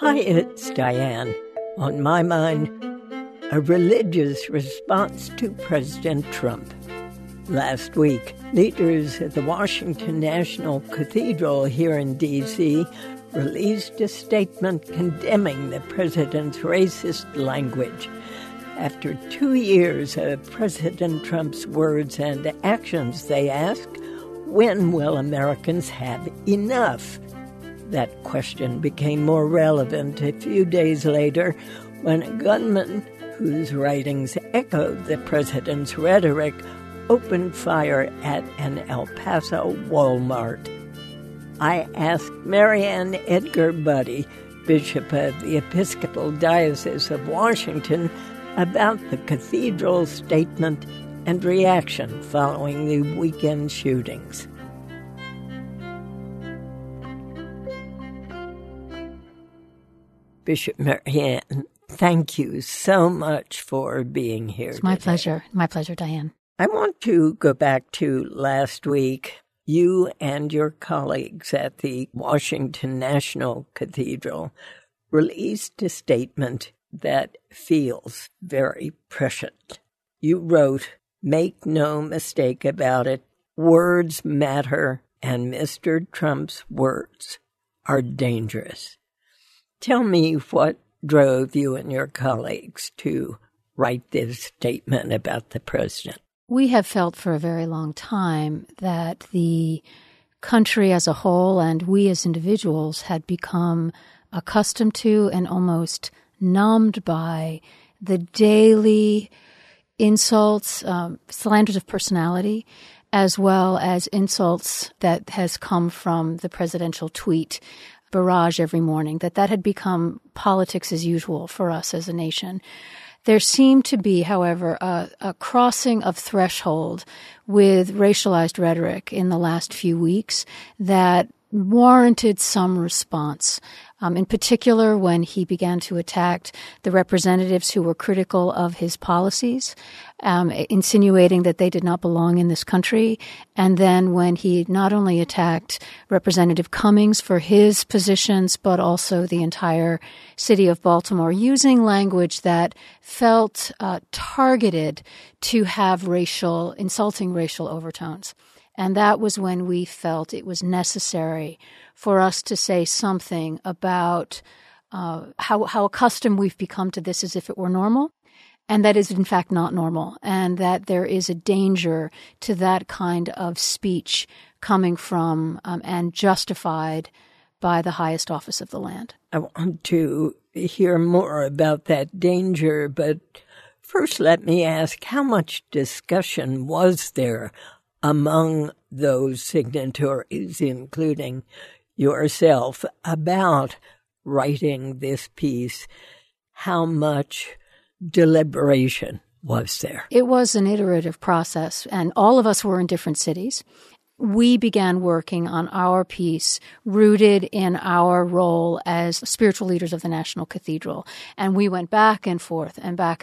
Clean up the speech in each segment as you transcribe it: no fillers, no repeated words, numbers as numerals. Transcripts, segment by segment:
Hi, it's Diane. On my mind, a religious response to President Trump. Last week, leaders at the Washington National Cathedral here in D.C. released a statement condemning the president's racist language. After 2 years of President Trump's words and actions, they ask, when will Americans have enough? That question became more relevant a few days later when a gunman whose writings echoed the president's rhetoric opened fire at an El Paso Walmart. I asked Marianne Edgar Budde, Bishop of the Episcopal Diocese of Washington, about the cathedral's statement and reaction following the weekend shootings. Bishop Marianne, thank you so much for being here. It's my pleasure. My pleasure, Diane. I want to go back to last week. You and your colleagues at the Washington National Cathedral released a statement that feels very prescient. You wrote, "Make no mistake about it, words matter, and Mr. Trump's words are dangerous." Tell me what drove you and your colleagues to write this statement about the president. We have felt for a very long time that the country as a whole and we as individuals had become accustomed to and almost numbed by the daily insults, slanders of personality, as well as insults that has come from the presidential tweet barrage every morning, that had become politics as usual for us as a nation. There seemed to be, however, a crossing of threshold with racialized rhetoric in the last few weeks that warranted some response, in particular when he began to attack the representatives who were critical of his policies, insinuating that they did not belong in this country, and then when he not only attacked Representative Cummings for his positions, but also the entire city of Baltimore, using language that felt targeted to have insulting racial overtones. And that was when we felt it was necessary for us to say something about how accustomed we've become to this as if it were normal, and that is in fact not normal, and that there is a danger to that kind of speech coming from and justified by the highest office of the land. I want to hear more about that danger, but first let me ask, how much discussion was there among those signatories, including yourself, about writing this piece? How much deliberation was there? It was an iterative process, and all of us were in different cities. We began working on our piece rooted in our role as spiritual leaders of the National Cathedral. And we went back and forth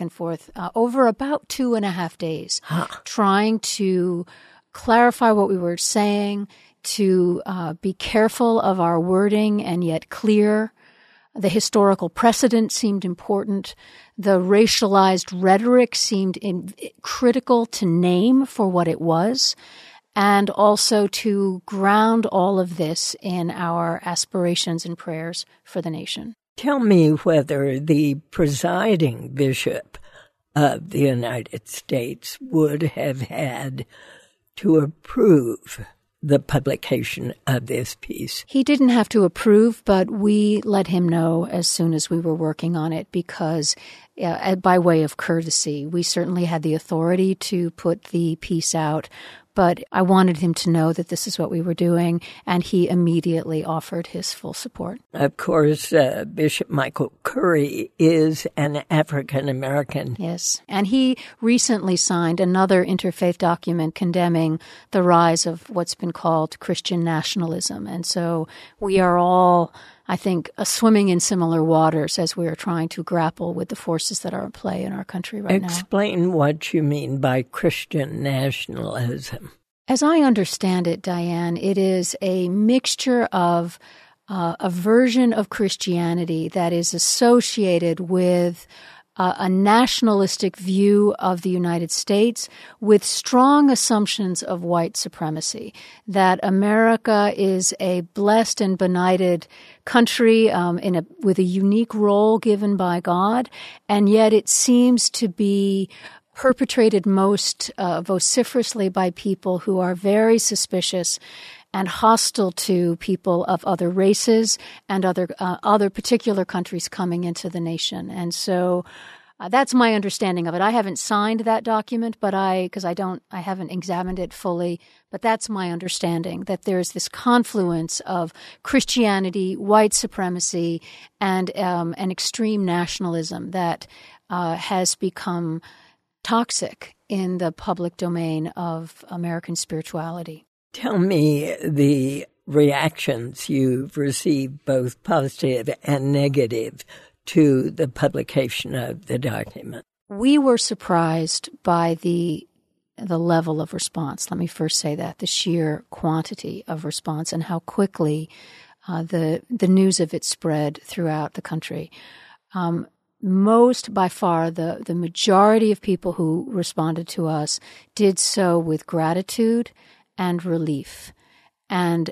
over about 2.5 days, trying to clarify what we were saying, to be careful of our wording and yet clear. The historical precedent seemed important. The racialized rhetoric seemed critical to name for what it was, and also to ground all of this in our aspirations and prayers for the nation. Tell me whether the presiding bishop of the United States would have had to approve the publication of this piece. He didn't have to approve, but we let him know as soon as we were working on it because, by way of courtesy, we certainly had the authority to put the piece out, but I wanted him to know that this is what we were doing, and he immediately offered his full support. Of course, Bishop Michael Curry is an African-American. Yes, and he recently signed another interfaith document condemning the rise of what's been called Christian nationalism. And so we are all, I think, swimming in similar waters as we are trying to grapple with the forces that are at play in our country right now. Explain what you mean by Christian nationalism. As I understand it, Diane, it is a mixture of a version of Christianity that is associated with a nationalistic view of the United States with strong assumptions of white supremacy, that America is a blessed and benighted country with a unique role given by God, and yet it seems to be perpetrated most vociferously by people who are very suspicious and hostile to people of other races and other particular countries coming into the nation. And so that's my understanding of it. I haven't signed that document, but I haven't examined it fully. But that's my understanding, that there's this confluence of Christianity, white supremacy, and an extreme nationalism that has become toxic in the public domain of American spirituality. Tell me the reactions you've received, both positive and negative, to the publication of the document. We were surprised by the level of response. Let me first say that, the sheer quantity of response and how quickly the news of it spread throughout the country. Most, by far, the majority of people who responded to us did so with gratitude and relief, and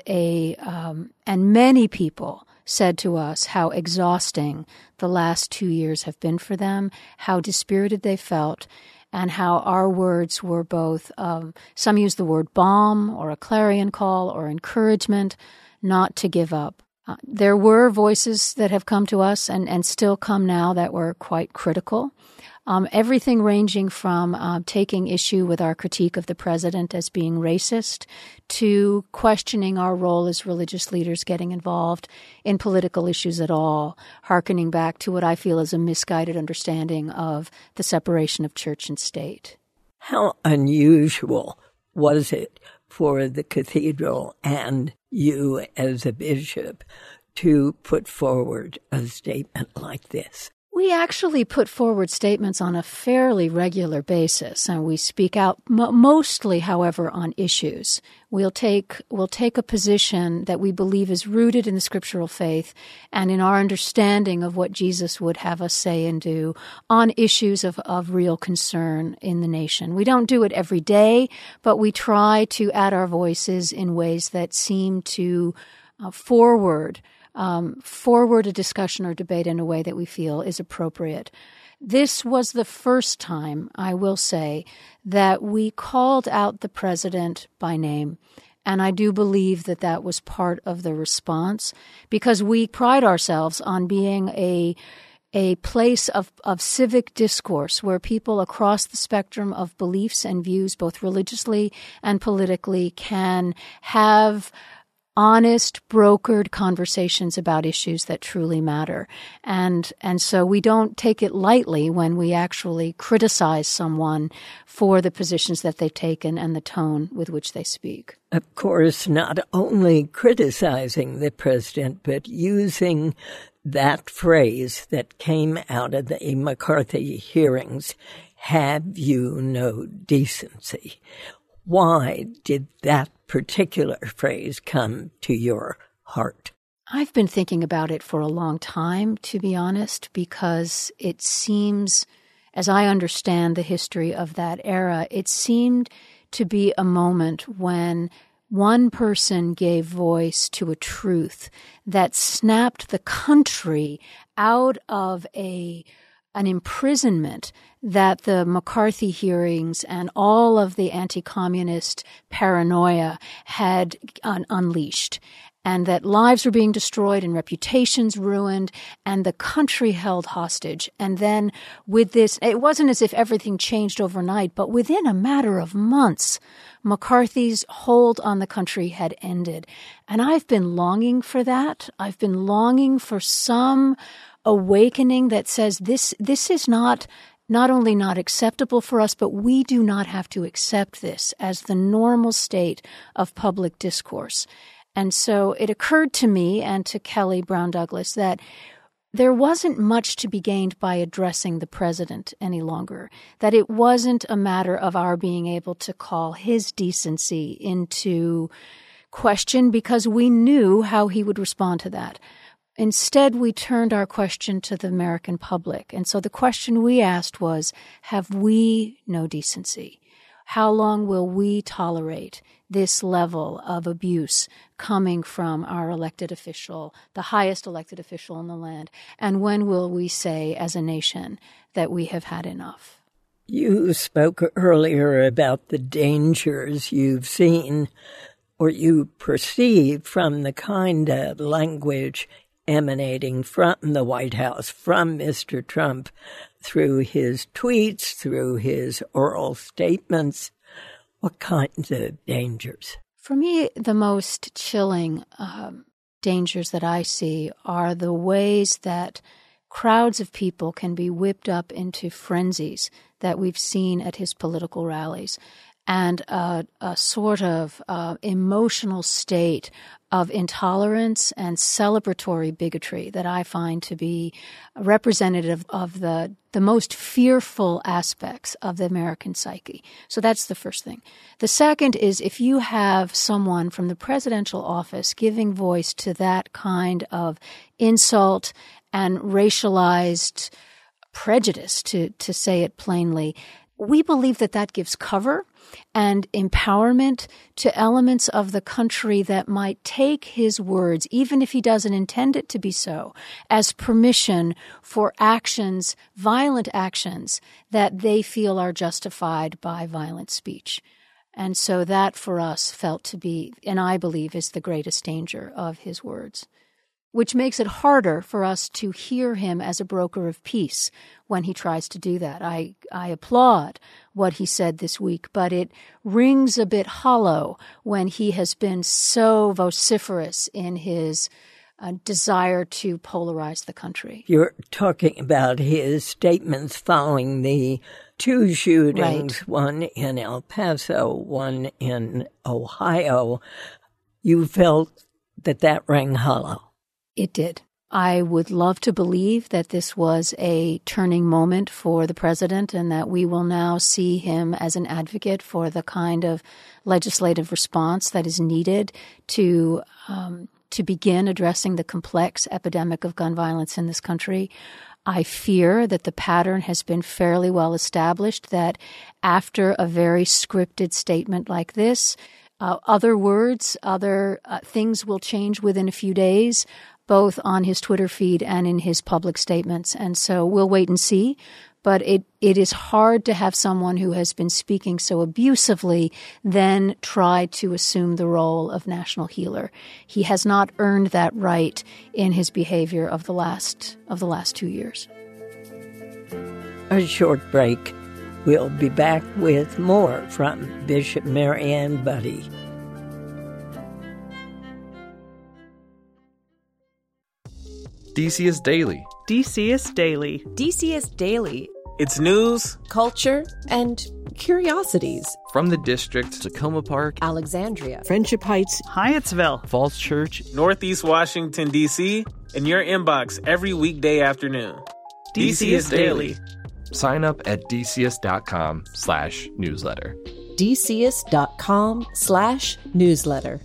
many people said to us how exhausting the last 2 years have been for them, how dispirited they felt, and how our words were both, some used the word balm or a clarion call or encouragement not to give up. There were voices that have come to us and still come now that were quite critical. Everything ranging from taking issue with our critique of the president as being racist to questioning our role as religious leaders getting involved in political issues at all, hearkening back to what I feel is a misguided understanding of the separation of church and state. How unusual was it for the cathedral and you as a bishop to put forward a statement like this? We actually put forward statements on a fairly regular basis, and we speak out mostly, however, on issues. We'll take a position that we believe is rooted in the scriptural faith and in our understanding of what Jesus would have us say and do on issues of real concern in the nation. We don't do it every day, but we try to add our voices in ways that seem to forward a discussion or debate in a way that we feel is appropriate. This was the first time, I will say, that we called out the president by name. And I do believe that that was part of the response, because we pride ourselves on being a place of civic discourse where people across the spectrum of beliefs and views, both religiously and politically, can have honest, brokered conversations about issues that truly matter. And so we don't take it lightly when we actually criticize someone for the positions that they've taken and the tone with which they speak. Of course, not only criticizing the president, but using that phrase that came out of the McCarthy hearings, "Have you no decency?" Why did that particular phrase come to your heart? I've been thinking about it for a long time, to be honest, because it seems, as I understand the history of that era, it seemed to be a moment when one person gave voice to a truth that snapped the country out of an imprisonment that the McCarthy hearings and all of the anti-communist paranoia had unleashed, and that lives were being destroyed and reputations ruined and the country held hostage. And then with this, it wasn't as if everything changed overnight, but within a matter of months, McCarthy's hold on the country had ended. And I've been longing for that. I've been longing for some awakening that says this is not only not acceptable for us, but we do not have to accept this as the normal state of public discourse. And so it occurred to me and to Kelly Brown Douglas that there wasn't much to be gained by addressing the president any longer, that it wasn't a matter of our being able to call his decency into question because we knew how he would respond to that. Instead, we turned our question to the American public. And so the question we asked was, have we no decency? How long will we tolerate this level of abuse coming from our elected official, the highest elected official in the land? And when will we say as a nation that we have had enough? You spoke earlier about the dangers you've seen or you perceive from the kind of language emanating from the White House, from Mr. Trump, through his tweets, through his oral statements. What kinds of dangers? For me, the most chilling dangers that I see are the ways that crowds of people can be whipped up into frenzies that we've seen at his political rallies, and a sort of emotional state of intolerance and celebratory bigotry that I find to be representative of the most fearful aspects of the American psyche. So that's the first thing. The second is if you have someone from the presidential office giving voice to that kind of insult and racialized prejudice, to say it plainly, we believe that that gives cover and empowerment to elements of the country that might take his words, even if he doesn't intend it to be so, as permission for actions, violent actions, that they feel are justified by violent speech. And so that for us felt to be, and I believe is the greatest danger of his words, which makes it harder for us to hear him as a broker of peace when he tries to do that. I applaud what he said this week, but it rings a bit hollow when he has been so vociferous in his desire to polarize the country. You're talking about his statements following the two shootings, right. One in El Paso, one in Ohio. You felt that rang hollow. It did. I would love to believe that this was a turning moment for the president and that we will now see him as an advocate for the kind of legislative response that is needed to begin addressing the complex epidemic of gun violence in this country. I fear that the pattern has been fairly well established, that after a very scripted statement like this, other words, other things will change within a few days, both on his Twitter feed and in his public statements. And so we'll wait and see. But it is hard to have someone who has been speaking so abusively then try to assume the role of national healer. He has not earned that right in his behavior of the last 2 years. A short break. We'll be back with more from Bishop Marianne Budde. DCS Daily. DCS Daily. DCS Daily. It's news, culture, and curiosities. From the district, Tacoma Park, Alexandria, Friendship Heights, Hyattsville, Falls Church, Northeast Washington, D.C., in your inbox every weekday afternoon. DCS Daily. Sign up at dcs.com/newsletter. dcs.com/newsletter.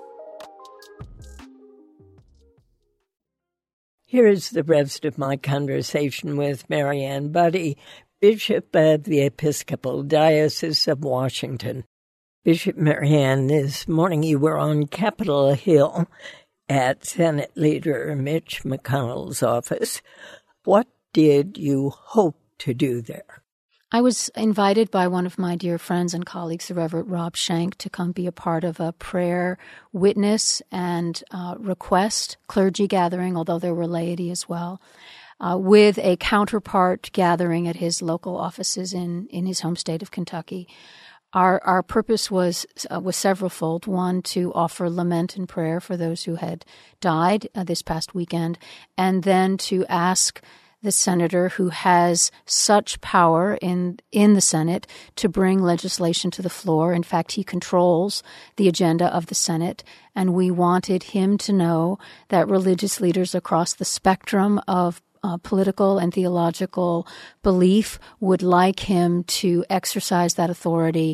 Here is the rest of my conversation with Marianne Budde, Bishop of the Episcopal Diocese of Washington. Bishop Marianne, this morning you were on Capitol Hill at Senate Leader Mitch McConnell's office. What did you hope to do there? I was invited by one of my dear friends and colleagues, the Reverend Rob Schenck, to come be a part of a prayer witness and request clergy gathering, although there were laity as well, with a counterpart gathering at his local offices in his home state of Kentucky. Our purpose was severalfold. One, to offer lament and prayer for those who had died this past weekend, and then to ask the senator who has such power in the Senate to bring legislation to the floor. In fact, he controls the agenda of the Senate, and we wanted him to know that religious leaders across the spectrum of political and theological belief would like him to exercise that authority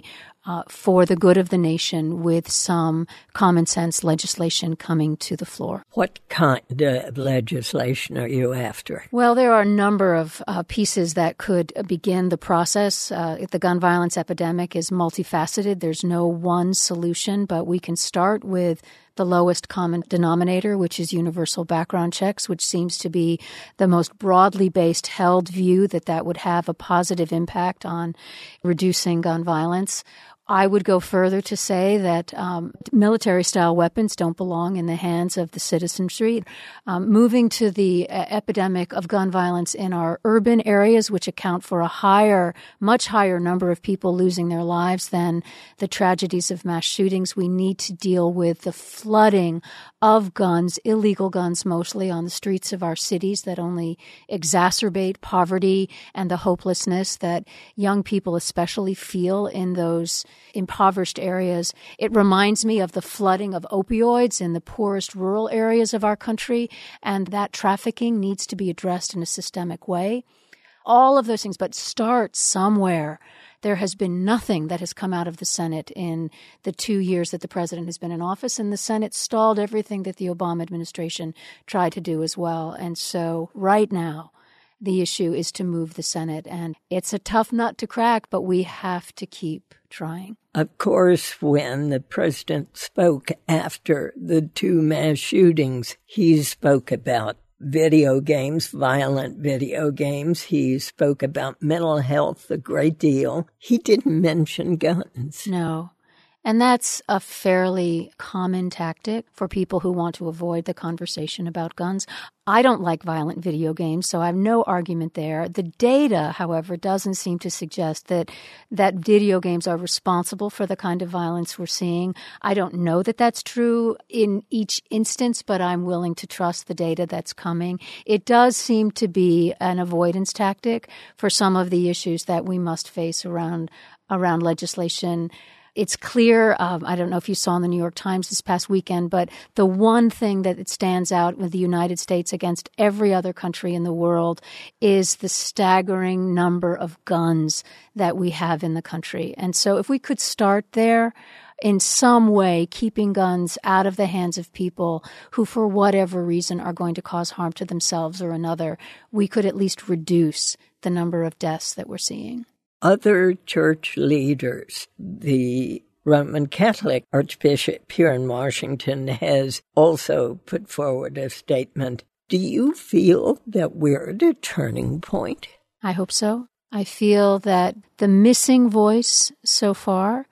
for the good of the nation with some common sense legislation coming to the floor. What kind of legislation are you after? Well, there are a number of pieces that could begin the process. The gun violence epidemic is multifaceted. There's no one solution, but we can start with the lowest common denominator, which is universal background checks, which seems to be the most broadly based held view that would have a positive impact on reducing gun violence. I would go further to say that military-style weapons don't belong in the hands of the citizenry. Moving to the epidemic of gun violence in our urban areas, which account for a much higher number of people losing their lives than the tragedies of mass shootings, we need to deal with the flooding of guns, illegal guns mostly, on the streets of our cities that only exacerbate poverty and the hopelessness that young people especially feel in those impoverished areas. It reminds me of the flooding of opioids in the poorest rural areas of our country, and that trafficking needs to be addressed in a systemic way. All of those things, but start somewhere. There has been nothing that has come out of the Senate in the 2 years that the president has been in office, and the Senate stalled everything that the Obama administration tried to do as well. And so right now, the issue is to move the Senate, and it's a tough nut to crack, but we have to keep trying. Of course, when the president spoke after the 2 mass shootings, he spoke about video games, violent video games. He spoke about mental health a great deal. He didn't mention guns. No. And that's a fairly common tactic for people who want to avoid the conversation about guns. I don't like violent video games, so I have no argument there. The data, however, doesn't seem to suggest that video games are responsible for the kind of violence we're seeing. I don't know that that's true in each instance, but I'm willing to trust the data that's coming. It does seem to be an avoidance tactic for some of the issues that we must face around legislation. It's clear, I don't know if you saw in the New York Times this past weekend, but the one thing that it stands out with the United States against every other country in the world is the staggering number of guns that we have in the country. And so if we could start there, in some way, keeping guns out of the hands of people who, for whatever reason, are going to cause harm to themselves or another, we could at least reduce the number of deaths that we're seeing. Other church leaders, the Roman Catholic Archbishop here in Washington has also put forward a statement. Do you feel that we're at a turning point? I hope so. I feel that the missing voice so far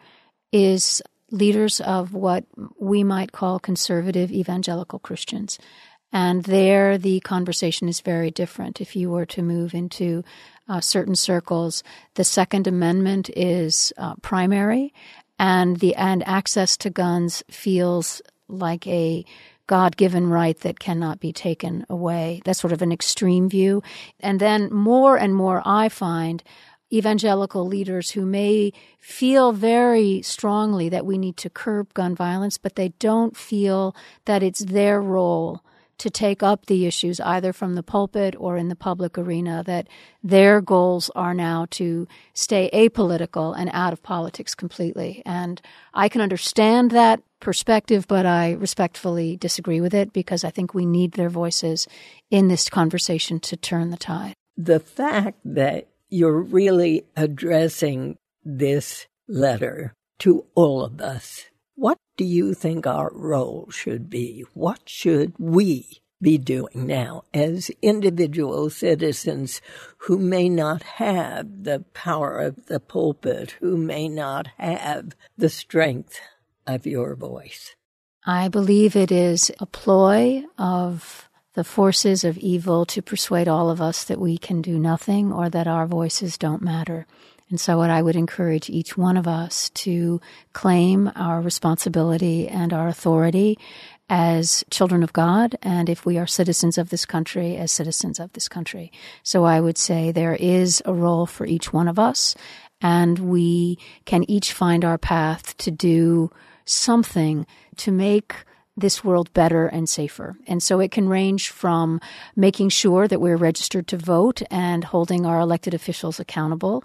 is leaders of what we might call conservative evangelical Christians. And there the conversation is very different. If you were to move into certain circles, the Second Amendment is primary, and access to guns feels like a God-given right that cannot be taken away. That's sort of an extreme view. And then more and more I find evangelical leaders who may feel very strongly that we need to curb gun violence, but they don't feel that it's their role to take up the issues either from the pulpit or in the public arena, that their goals are now to stay apolitical and out of politics completely. And I can understand that perspective, but I respectfully disagree with it because I think we need their voices in this conversation to turn the tide. The fact that you're really addressing this letter to all of us, what do you think our role should be? What should we be doing now as individual citizens who may not have the power of the pulpit, who may not have the strength of your voice? I believe it is a ploy of the forces of evil to persuade all of us that we can do nothing or that our voices don't matter. And so what I would encourage each one of us to claim our responsibility and our authority as children of God, and if we are citizens of this country, as citizens of this country. So I would say there is a role for each one of us, and we can each find our path to do something to make this world better and safer. And so it can range from making sure that we're registered to vote and holding our elected officials accountable.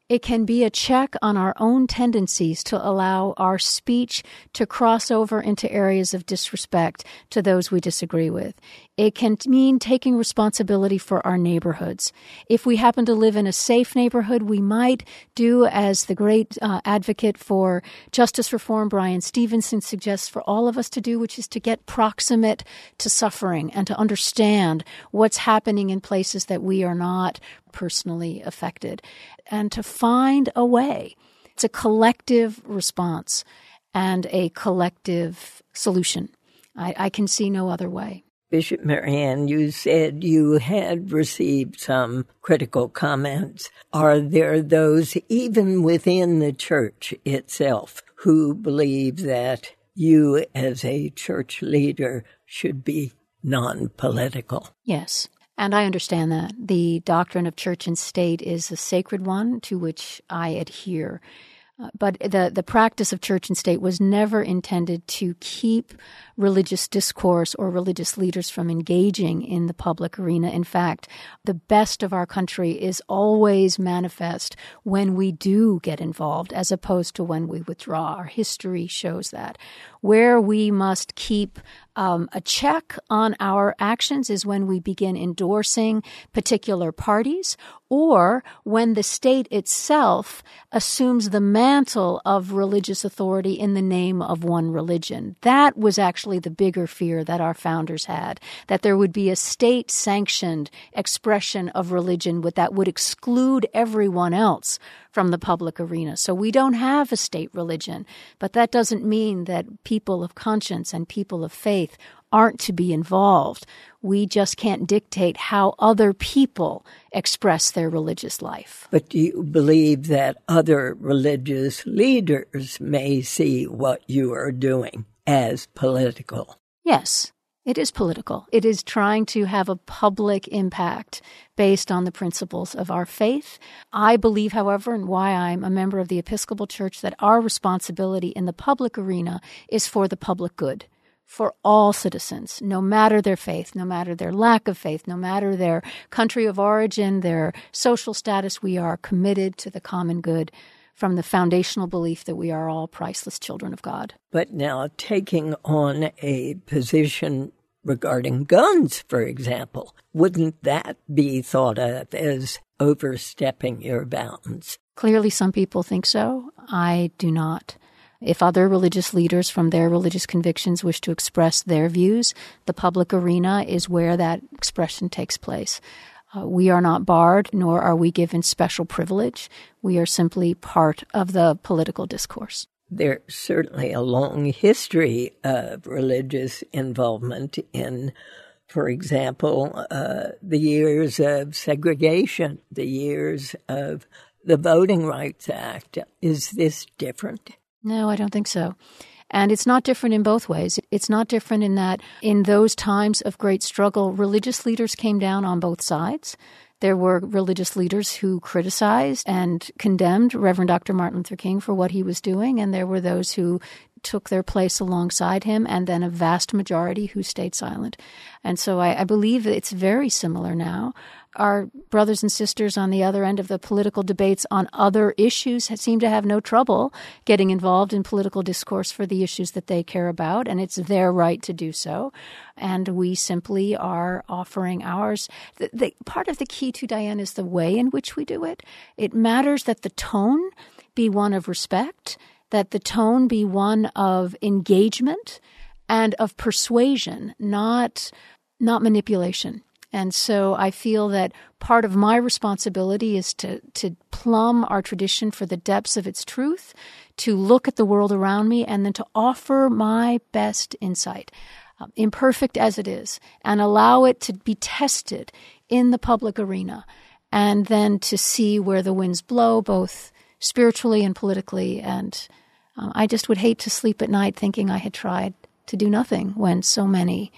It can be a check on our own tendencies to allow our speech to cross over into areas of disrespect to those we disagree with. It can mean taking responsibility for our neighborhoods. If we happen to live in a safe neighborhood, we might do as the great advocate for justice reform, Brian Stevenson, suggests for all of us to do, which is to get proximate to suffering and to understand what's happening in places that we are not personally affected, and to find a way. It's a collective response and a collective solution. I can see no other way. Bishop Marianne, you said you had received some critical comments. Are there those, even within the church itself, who believe that you as a church leader should be non-political? Yes. And I understand that. The doctrine of church and state is a sacred one to which I adhere. But the practice of church and state was never intended to keep religious discourse or religious leaders from engaging in the public arena. In fact, the best of our country is always manifest when we do get involved, as opposed to when we withdraw. Our history shows that. Where we must keep a check on our actions is when we begin endorsing particular parties, or when the state itself assumes the mantle of religious authority in the name of one religion. That was actually the bigger fear that our founders had, that there would be a state-sanctioned expression of religion that would exclude everyone else from the public arena. So we don't have a state religion, but that doesn't mean that people of conscience and people of faith aren't to be involved. We just can't dictate how other people express their religious life. But do you believe that other religious leaders may see what you are doing as political? Yes. It is political. It is trying to have a public impact based on the principles of our faith. I believe, however, and why I'm a member of the Episcopal Church, that our responsibility in the public arena is for the public good, for all citizens, no matter their faith, no matter their lack of faith, no matter their country of origin, their social status. We are committed to the common good from the foundational belief that we are all priceless children of God. But now taking on a position regarding guns, for example, wouldn't that be thought of as overstepping your bounds? Clearly, some people think so. I do not. If other religious leaders from their religious convictions wish to express their views, the public arena is where that expression takes place. We are not barred, nor are we given special privilege. We are simply part of the political discourse. There's certainly a long history of religious involvement in, for example, the years of segregation, the years of the Voting Rights Act. Is this different? No, I don't think so. And it's not different in both ways. It's not different in that in those times of great struggle, religious leaders came down on both sides. There were religious leaders who criticized and condemned Reverend Dr. Martin Luther King for what he was doing, and there were those who took their place alongside him, and then a vast majority who stayed silent. And so I believe it's very similar now. Our brothers and sisters on the other end of the political debates on other issues seem to have no trouble getting involved in political discourse for the issues that they care about, and it's their right to do so. And we simply are offering ours. The part of the key to, Diane, is the way in which we do it. It matters that the tone be one of respect, that the tone be one of engagement and of persuasion, not manipulation. And so I feel that part of my responsibility is to plumb our tradition for the depths of its truth, to look at the world around me, and then to offer my best insight, imperfect as it is, and allow it to be tested in the public arena, and then to see where the winds blow, both spiritually and politically. And I just would hate to sleep at night thinking I had tried to do nothing when so many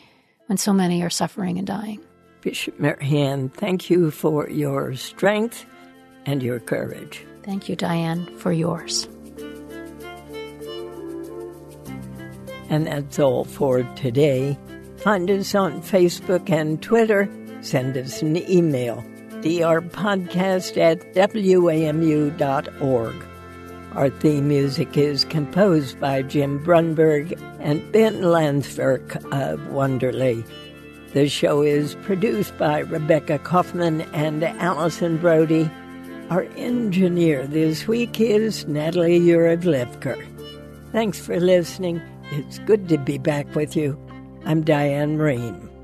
are suffering and dying. Bishop Marianne, thank you for your strength and your courage. Thank you, Diane, for yours. And that's all for today. Find us on Facebook and Twitter. Send us an email. drpodcast@wamu.org. Our theme music is composed by Jim Brunberg and Ben Landsverk of Wonderly. The show is produced by Rebecca Kaufman and Allison Brody. Our engineer this week is Natalie Urevlivker. Thanks for listening. It's good to be back with you. I'm Diane Marine.